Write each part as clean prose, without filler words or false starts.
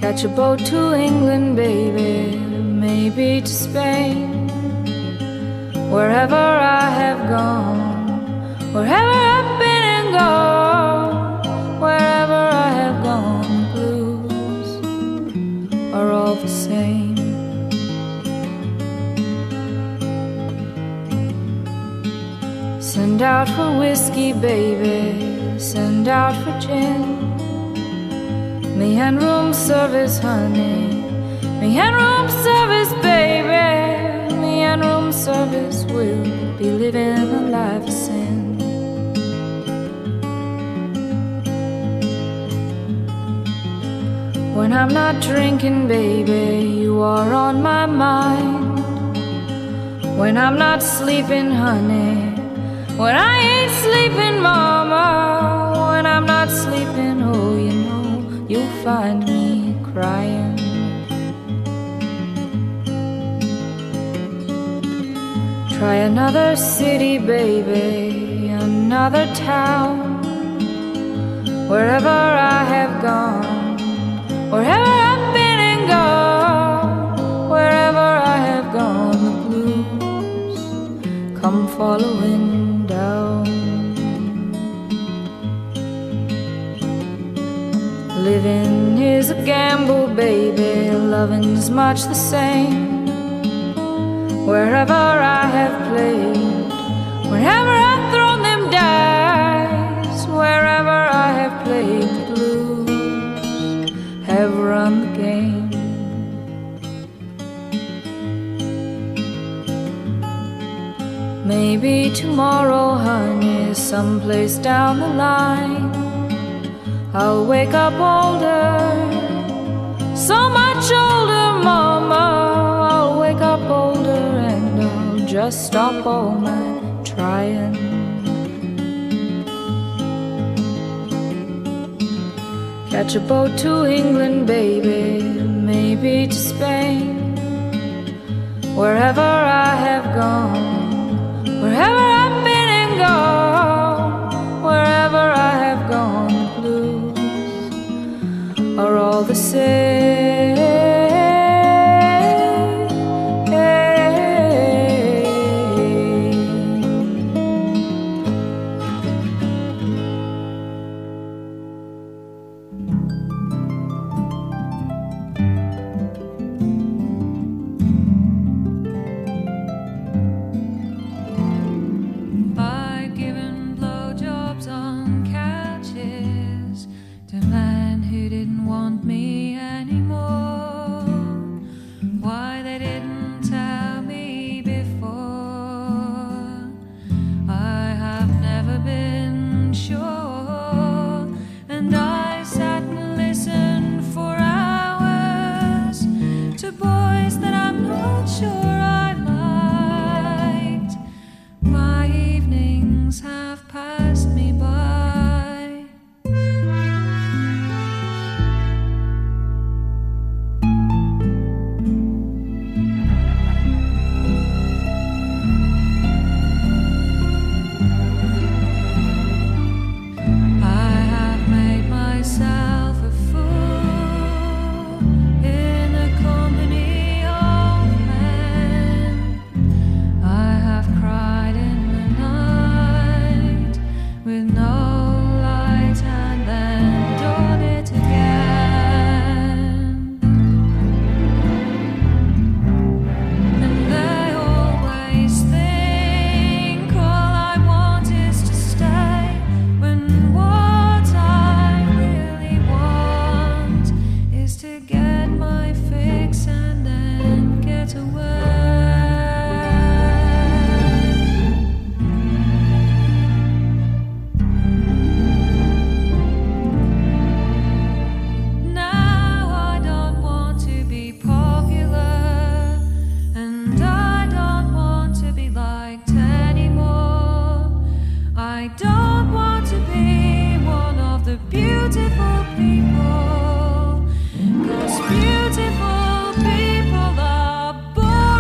Catch a boat to England, baby, maybe to Spain. Wherever I have gone, wherever I've been and gone, wherever I have gone, the blues are all the same. Send out for whiskey, baby, send out for gin. Me and room service, honey, me and room service, baby, me and room service will be living a life of sin. When I'm not drinking, baby, you are on my mind. When I'm not sleeping, honey, when I ain't sleeping, mama, when I'm not sleeping, oh, you know, you'll find me crying. Try another city, baby, another town. Wherever I have gone, wherever I've been and gone, wherever I have gone, the blues come following down. Living is a gamble, baby, loving's much the same. Wherever I have played, wherever I've thrown them dice, wherever I have played, the blues have run the game. Maybe tomorrow, honey, someplace down the line, I'll wake up older, so much older, mama. I'll wake up older and I'll just stop all my trying. Catch a boat to England, baby, maybe to Spain. Wherever I have gone, wherever I've been and gone, wherever I have gone, the blues are all the same. Beautiful people are born.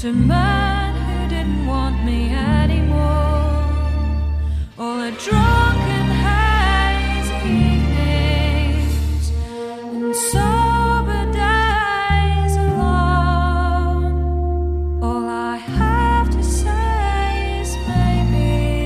to man who didn't want me anymore. All the drunken hazy evenings and sober days alone. All I have to say is maybe.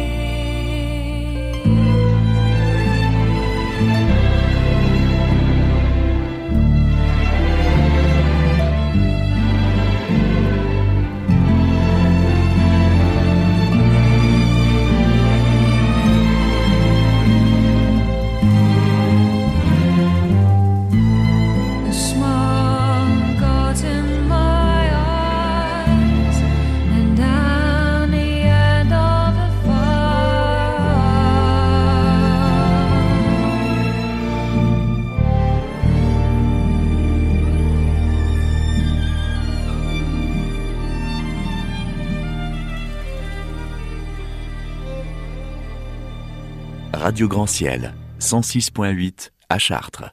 Radio Grand Ciel, 106.8 à Chartres.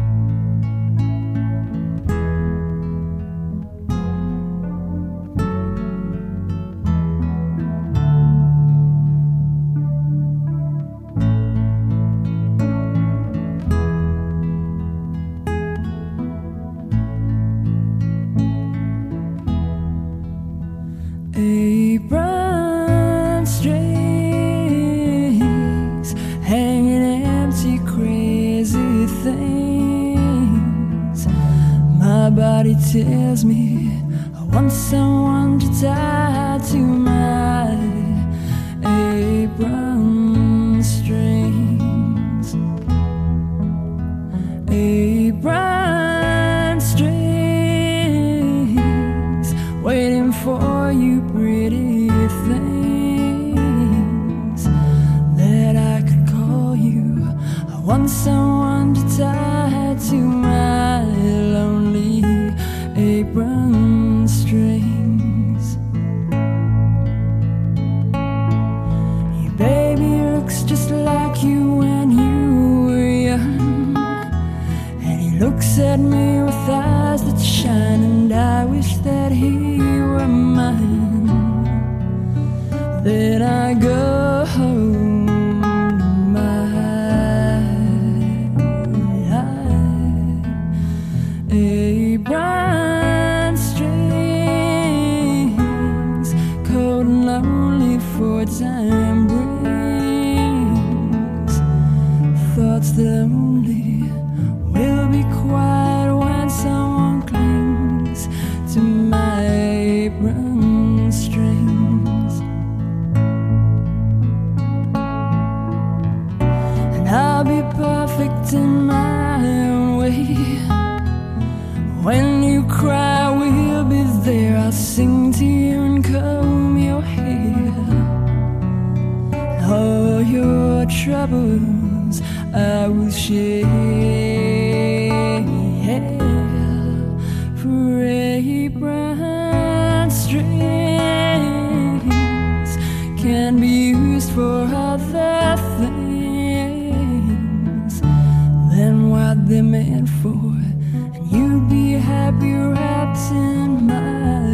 Tells me I want someone to tie to my apron strings. Apron strings, waiting for you, pretty things that I could call you. I want someone to tie to my lonely apron strings. Your baby looks just like you when you were young, and he looks at me with eyes that shine, and I wish that he were mine. Then I go home to my apron strings, cold and lonely for time brings. Thoughts that only will be quiet when someone clings to my apron strings. And I'll be perfect in my own way. When you cry, we'll be there. I'll sing to you and comb your hair. All your troubles I will share. For apron strings can be used for other things than what they're meant for. You'd be happy wrapped in my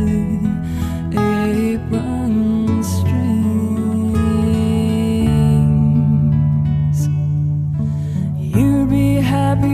apron strings. You'd be happy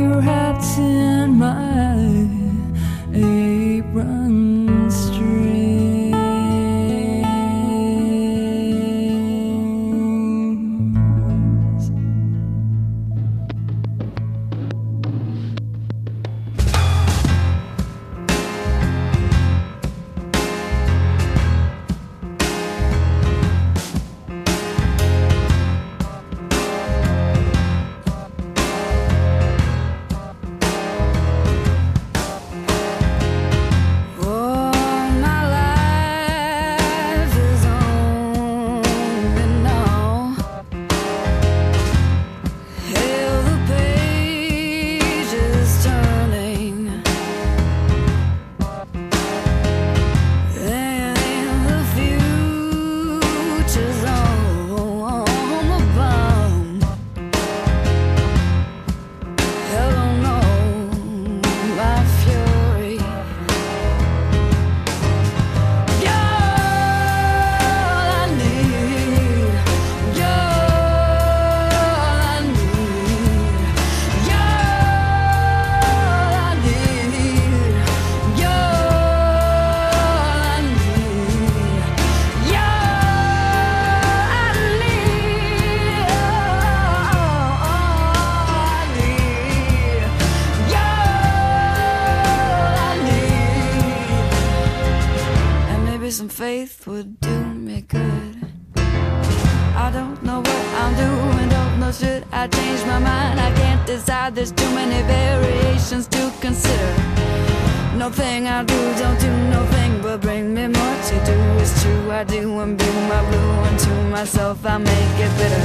faith would do me good. I don't know what I'm doing, don't know should I change my mind. I can't decide, there's too many variations to consider. Nothing I do, don't do nothing but bring me more to do. It's true I do imbue my blue, and to myself I make it bitter.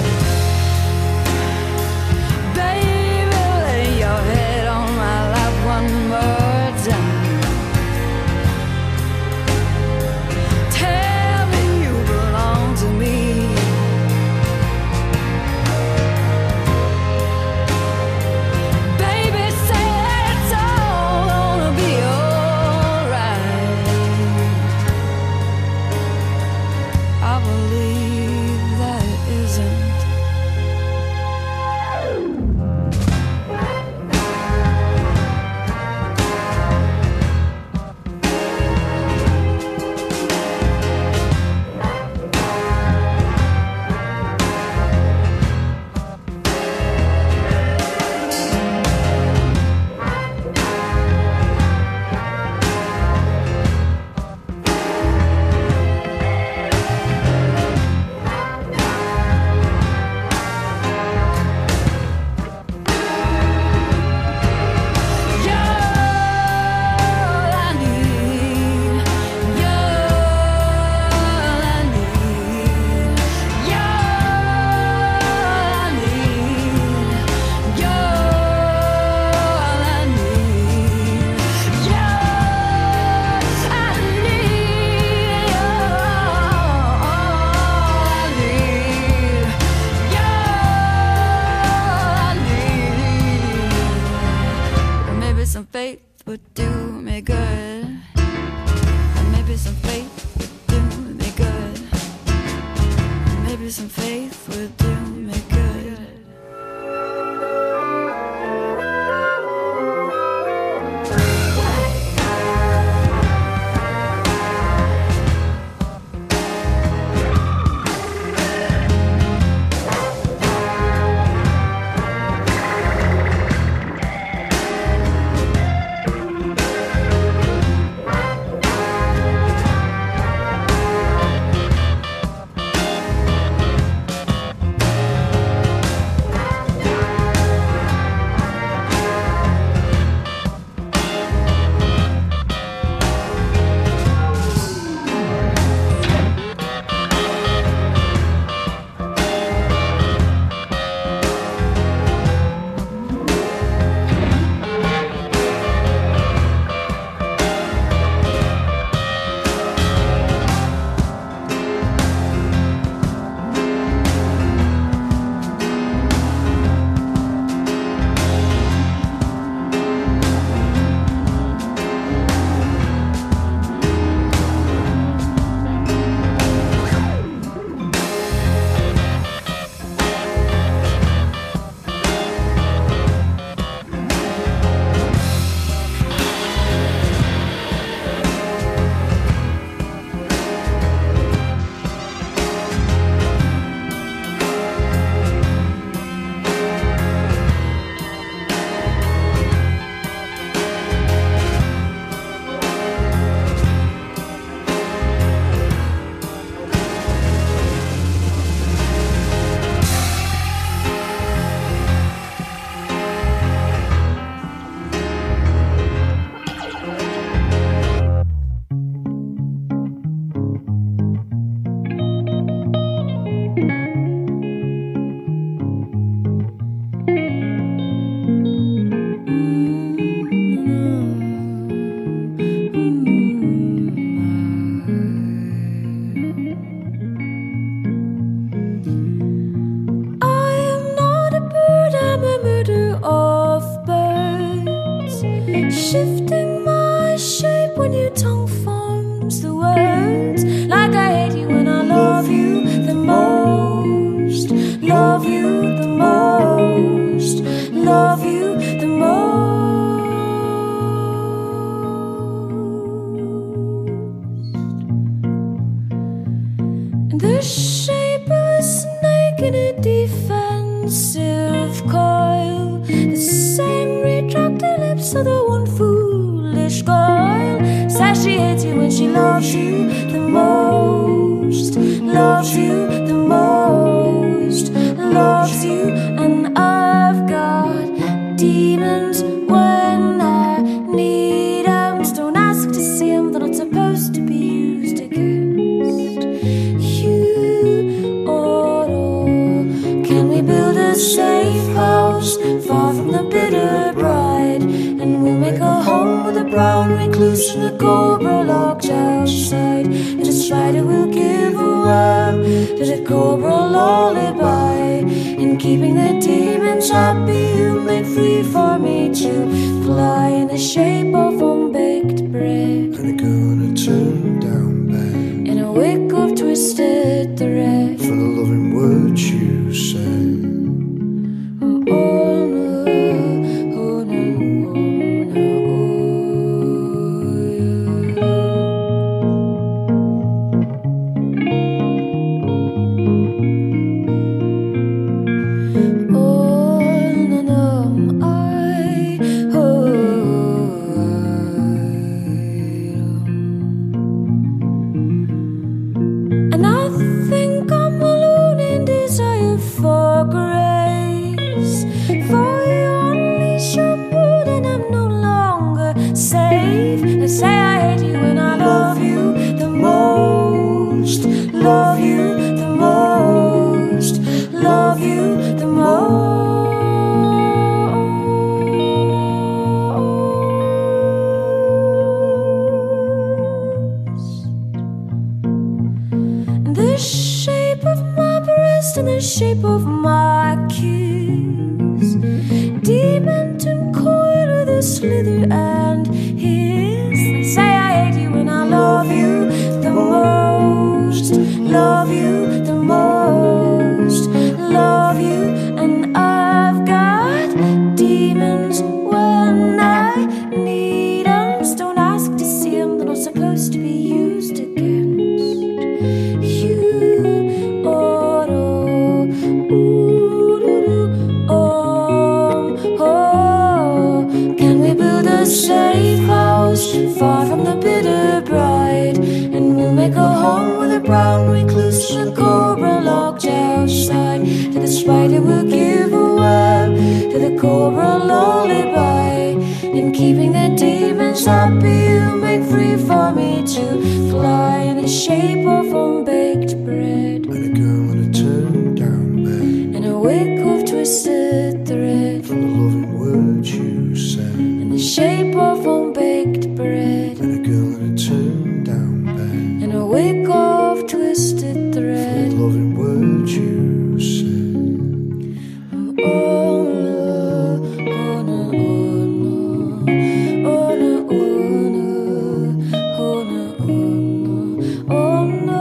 Baby, lay your head on my lap one more time. Tell me you belong to me. Baby, say that it's all gonna be alright. I believe that it isn't. Some faith would do me good. And maybe some faith would do me good. And maybe some faith would do me good. Shifting my shape when your tongue forms the words. Like I hate you when I love you the most. Love you the most. Love you the most. And the shape of a snake in a defensive coil. The same retracted lips of the one foolish girl. Says she hates you when she loves you the most. most, loves you the most, loves you, and I've got demons when I need 'em. Don't ask to see 'em, they're not supposed to be used against you. Oh, can we build a safe house far from the bitter bride? And we'll make a home with a brown recluse and a cobra locked outside. And a spider will give a worm to the cobra lullaby. In keeping the demons happy, you made free for me to fly in the shape of unbaked bread. And a gonna turn down bad In a wick of twisted thread. for the loving words you say. Oh no, oh no, and I think I'm alone in desire for grace. For you unleash your mood and I'm no longer safe. They say I hate you and I love you the most, love you the most, love you the most. The shape of my breast and the shape of my kiss, demon and coil with a slither and hiss. They say I hate you and I love you the most, love you the most, love you, and I've got demons when I need 'em. Don't ask to see 'em, they're not supposed to be used against you. Oh, oh, can we build a safe house far from the bitter bride? And we'll make a home with a brown recluse and a cobra locked outside. To the spider will give a worm, to the cobra lullaby. In keeping the demons happy, you make free for me to fly in the shape of unbaked bread. And a girl gonna turn down bad In a wick of twisted thread. for the loving words you say. In the shape of unbaked bread. And a girl gonna turn down bad In a wick of twisted for the thread. loving words you say. Oh no, oh no, oh no, oh no, oh no, oh no, oh no,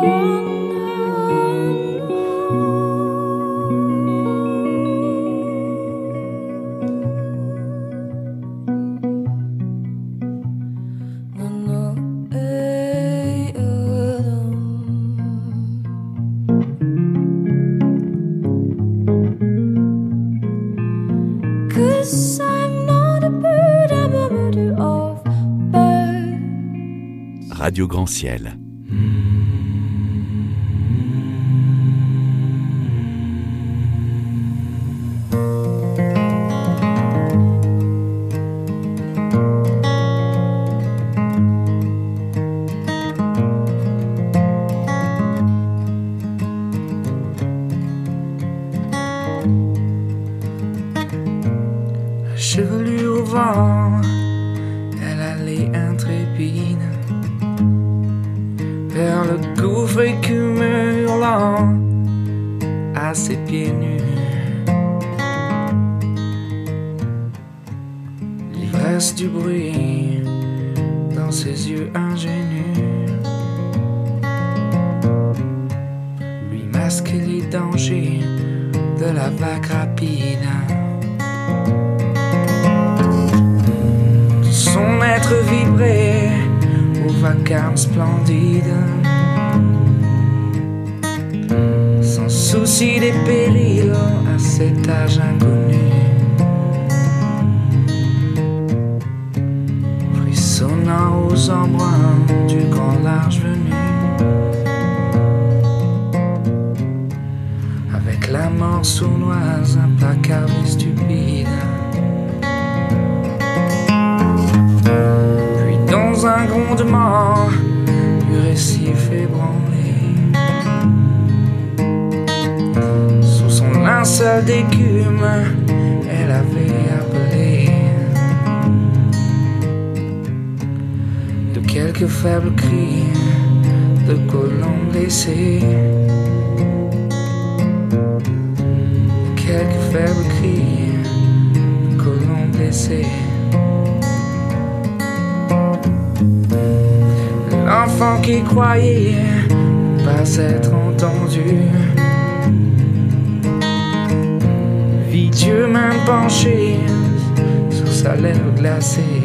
no, hey, Cause I'm not a bird, I'm a murder of birds. Radio Grand Ciel. Chevelure au vent, elle allait intrépide vers le gouffre écumeux hurlant à ses pieds nus. L'ivresse du bruit dans ses yeux ingénus lui masquait les dangers de la vague rapide. Son être vibrait au vacarme splendide, sans souci des périls à cet âge inconnu. Frissonnant aux embruns du grand large venu, la mort sournoise, implacable et stupide. Puis dans un grondement du récif ébranlé, sous son linceul d'écume, elle avait appelé de quelques faibles cris de colons blessés, de quelques faibles cris de colons blessés. L'enfant qui croyait ne pas être entendu vit Dieu même penché sur sa lèvre glacée,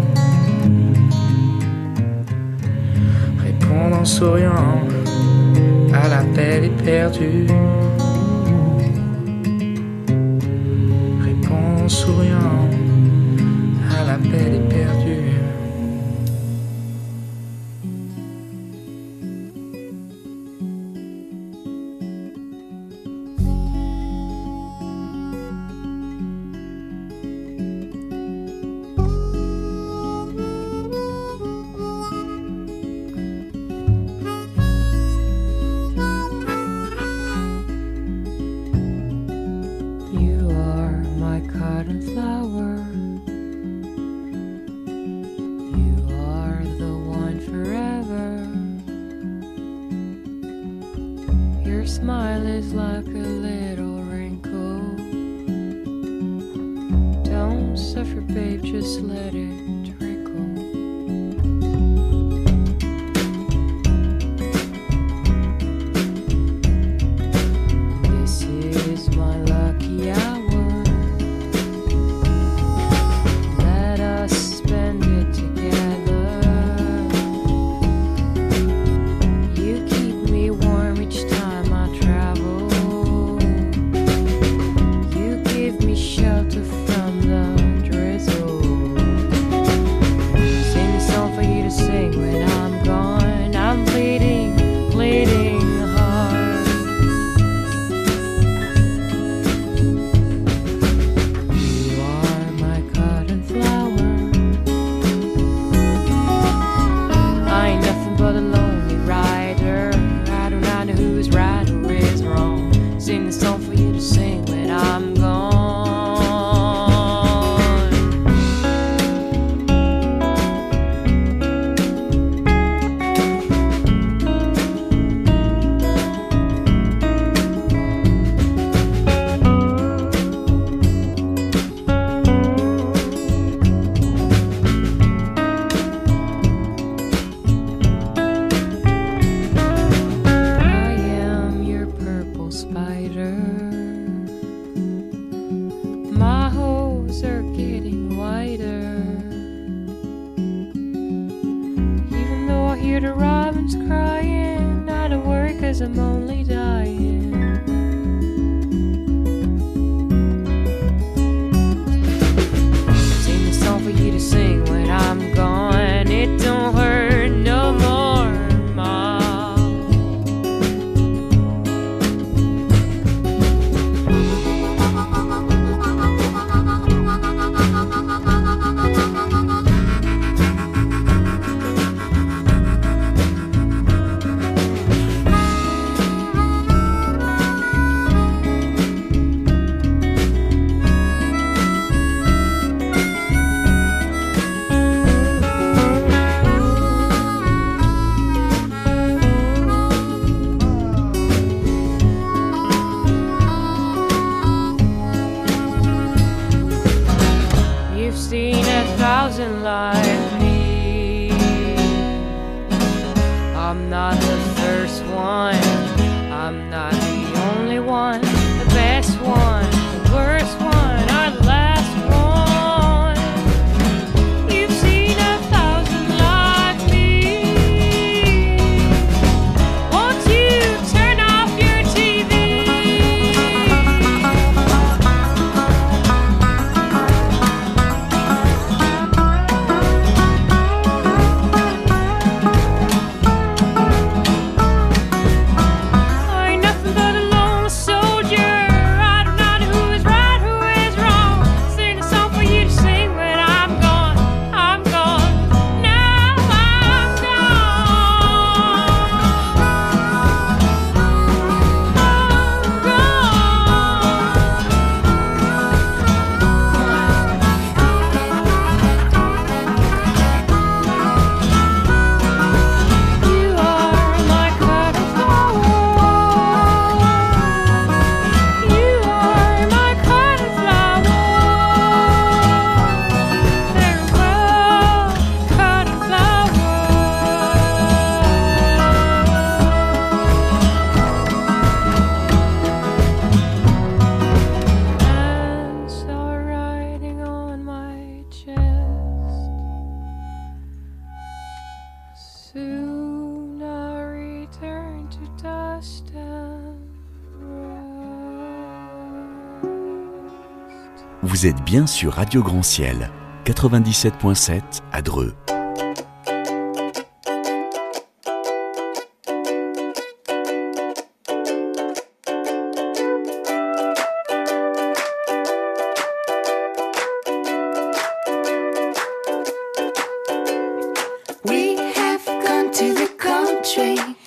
répondre en souriant à l'appel éperdu, répondre en souriant à l'appel éperdu. soldier. Vous êtes bien sur Radio Grand Ciel, 97.7 à Dreux. We have gone to the country.